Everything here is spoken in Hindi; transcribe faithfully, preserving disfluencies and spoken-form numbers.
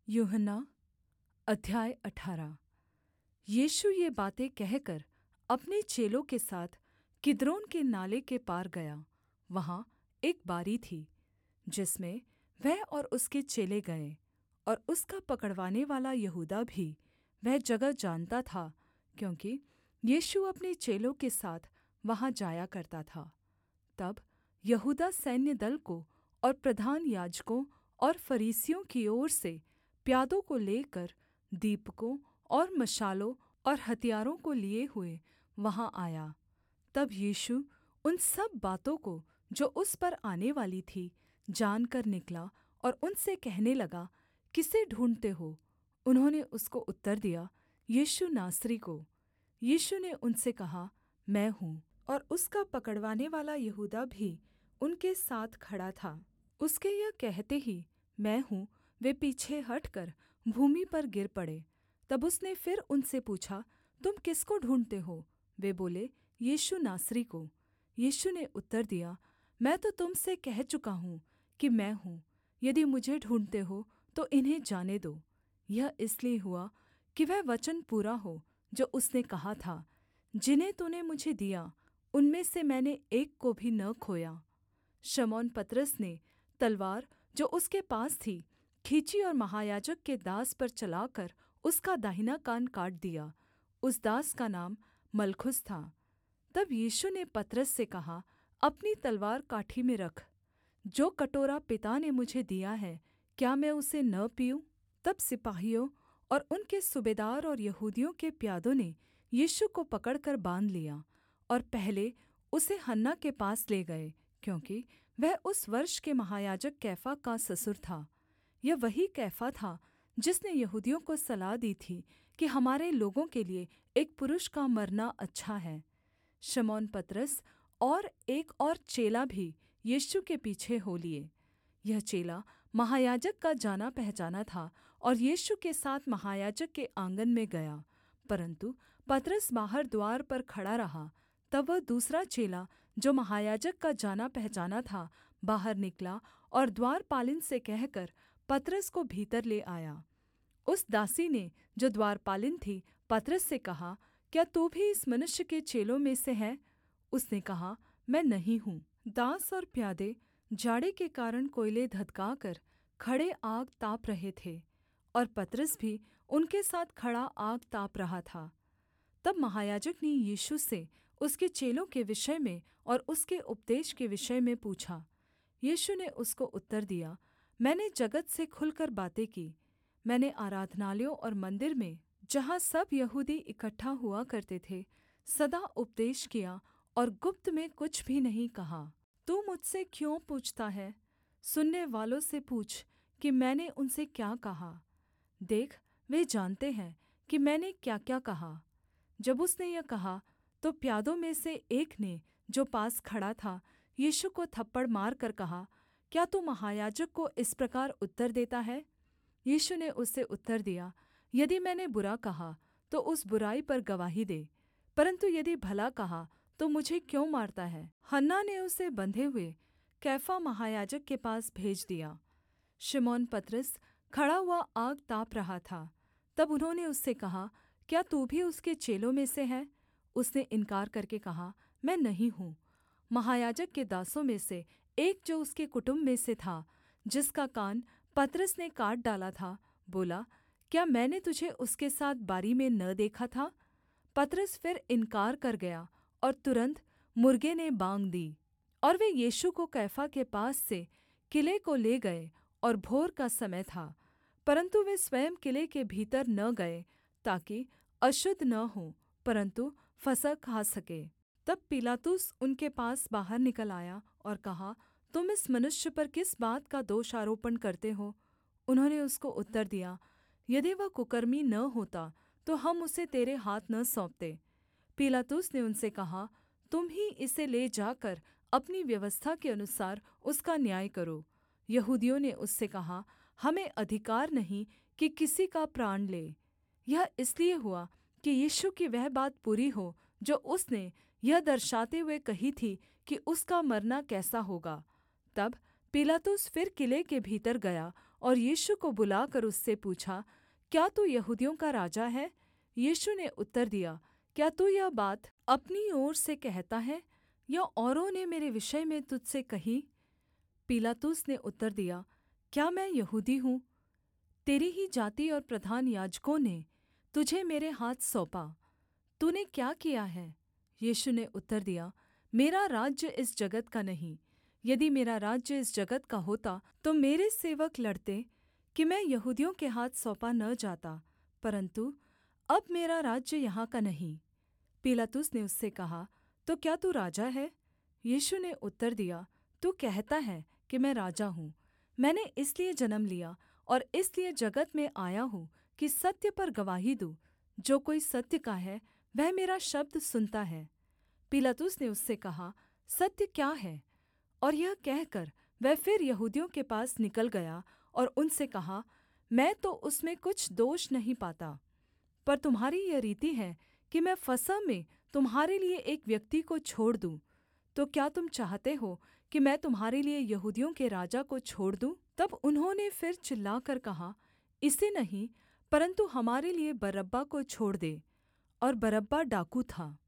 यूहन्ना अध्याय अठारह। यीशु ये बातें कहकर अपने चेलों के साथ किद्रोन के नाले के पार गया। वहाँ एक बारी थी जिसमें वह और उसके चेले गए, और उसका पकड़वानेवाला यहूदा भी वह जगह जानता था, क्योंकि यीशु अपने चेलों के साथ वहाँ जाया करता था। तब यहूदा सैन्य दल को और प्रधान याजकों और फरीसियों की ओर से प्यादों को लेकर दीपकों और मशालों और हथियारों को लिए हुए वहाँ आया। तब यीशु उन सब बातों को जो उस पर आनेवाली थी जानकर निकला और उनसे कहने लगा, किसे ढूँढ़ते हो? उन्होंने उसको उत्तर दिया, यीशु नासरी को। यीशु ने उनसे कहा, मैं हूँ। और उसका पकड़वानेवाला यहूदा भी उनके साथ खड़ा था। उसके यह कहते ही मैं हूँ, वे पीछे हटकर भूमि पर गिर पड़े। तब उसने फिर उनसे पूछा, तुम किसको ढूँढ़ते हो? वे बोले, यीशु नासरी को। यीशु ने उत्तर दिया, मैं तो तुम से कह चुका हूँ कि मैं हूँ। यदि मुझे ढूँढ़ते हो तो इन्हें जाने दो। यह इसलिए हुआ कि वह वचन पूरा हो जो उसने कहा था, जिन्हें तूने मुझे दिया उनमें से मैंने एक को भी न खोया। शमौन पतरस ने तलवार जो उसके पास थी खींची और महायाजक के दास पर चलाकर उसका दाहिना कान काट दिया। उस दास का नाम मलखुस था। तब यीशु ने पतरस से कहा, अपनी तलवार काठी में रख। जो कटोरा पिता ने मुझे दिया है, क्या मैं उसे न पीऊँ? तब सिपाहियों और उनके सूबेदार और यहूदियों के प्यादों ने यीशु को पकड़कर बाँध लिया और पहले उसे हन्ना के पास ले गए, क्योंकि वह उस वर्ष के महायाजक कैफा का ससुर था। यह वही कैफा था जिसने यहूदियों को सलाह दी थी कि हमारे लोगों के लिए एक पुरुष का मरना अच्छा है। शमौन पतरस और एक और चेला भी यीशु के पीछे हो लिए। यह चेला महायाजक का जाना पहचाना था और यीशु के साथ महायाजक के आँगन में गया, परन्तु पतरस बाहर द्वार पर खड़ा रहा। तब वह दूसरा चेला जो महायाजक का जाना पहचाना था बाहर निकला और द्वारपालिन से कहकर पतरस को भीतर ले आया। उस दासी ने जो द्वारपालिन थी पतरस से कहा, क्या तू भी इस मनुष्य के चेलों में से है? उसने कहा, मैं नहीं हूँ। दास और प्यादे जाड़े के कारण कोयले धधकाकर खड़े आग ताप रहे थे, और पतरस भी उनके साथ खड़ा आग ताप रहा था। तब महायाजक ने यीशु से उसके चेलों के विषय में और उसके उपदेश के विषय में पूछा। यीशु ने उसको उत्तर दिया, मैंने जगत से खुलकर बातें की। मैंने आराधनालयों और मंदिर में, जहाँ सब यहूदी इकट्ठा हुआ करते थे, सदा उपदेश किया और गुप्त में कुछ भी नहीं कहा। तू मुझसे क्यों पूछता है? सुनने वालों से पूछ कि मैंने उनसे क्या कहा। देख, वे जानते हैं कि मैंने क्या-क्या कहा। जब उसने यह कहा तो प्यादों में से एक ने जो पास खड़ा था यीशु को थप्पड़ मारकर कहा, क्या तू महायाजक को इस प्रकार उत्तर देता है? यीशु ने उससे उत्तर दिया, यदि मैंने बुरा कहा तो उस बुराई पर गवाही दे, परन्तु यदि भला कहा तो मुझे क्यों मारता है? हन्ना ने उसे बंधे हुए कैफा महायाजक के पास भेज दिया। शिमोन पतरस खड़ा हुआ आग ताप रहा था। तब उन्होंने उससे कहा, क्या तू भी उसके चेलों में से है? उसने इनकार करके कहा, मैं नहीं हूँ। महायाजक के दासों में से एक जो उसके कुटुम्ब में से था, जिसका कान पतरस ने काट डाला था, बोला, क्या मैंने तुझे उसके साथ बारी में न देखा था? पतरस फिर इनकार कर गया और तुरन्त मुर्गे ने बाँग दी। और वे यीशु को कैफा के पास से किले को ले गए, और भोर का समय था, परन्तु वे स्वयं किले के भीतर न गए, ताकि अशुद्ध न हों, परन्तु फसह खा सके। तब पिलातुस उनके पास बाहर निकल आया और कहा, तुम इस मनुष्य पर किस बात का दोषारोपण करते हो? उन्होंने उसको उत्तर दिया, यदि वह कुकर्मी न होता तो हम उसे तेरे हाथ न सौंपते। पिलातुस ने उनसे कहा, तुम ही इसे ले जाकर अपनी व्यवस्था के अनुसार उसका न्याय करो। यहूदियों ने उससे कहा, हमें अधिकार नहीं कि किसी का प्राण ले। यह इसलिए हुआ कि यीशु की वह बात पूरी हो जो उसने यह दर्शाते हुए कही थी कि उसका मरना कैसा होगा। तब पिलातुस फिर किले के भीतर गया और यीशु को बुलाकर उससे पूछा, क्या तू यहूदियों का राजा है? यीशु ने उत्तर दिया, क्या तू यह बात अपनी ओर से कहता है या औरों ने मेरे विषय में तुझ से कही? पीलातुस ने उत्तर दिया, क्या मैं यहूदी हूँ? तेरी ही जाति और प्रधान याजकों ने तुझे मेरे हाथ सौंपा। तूने क्या किया है? यीशु ने उत्तर दिया, मेरा राज्य इस जगत का नहीं। यदि मेरा राज्य इस जगत का होता तो मेरे सेवक लड़ते कि मैं यहूदियों के हाथ सौंपा न जाता, परन्तु अब मेरा राज्य यहाँ का नहीं। पीलातुस ने उससे कहा, तो क्या तू राजा है? यीशु ने उत्तर दिया, तू कहता है कि मैं राजा हूँ। मैंने इसलिए जन्म लिया और इसलिए जगत में आया हूँ कि सत्य पर गवाही दूँ। जो कोई सत्य का है वह मेरा शब्द सुनता है। पीलातुस ने उससे कहा, सत्य क्या है? और यह कहकर वह फिर यहूदियों के पास निकल गया और उनसे कहा, मैं तो उसमें कुछ दोष नहीं पाता। पर तुम्हारी यह रीति है कि मैं फसह में तुम्हारे लिए एक व्यक्ति को छोड़ दूँ। तो क्या तुम चाहते हो कि मैं तुम्हारे लिए यहूदियों के राजा को छोड़ दूँ? तब उन्होंने फिर चिल्लाकर कहा, इसे नहीं, परन्तु हमारे लिए बरअब्बा को छोड़ दे। और बरअब्बा डाकू था।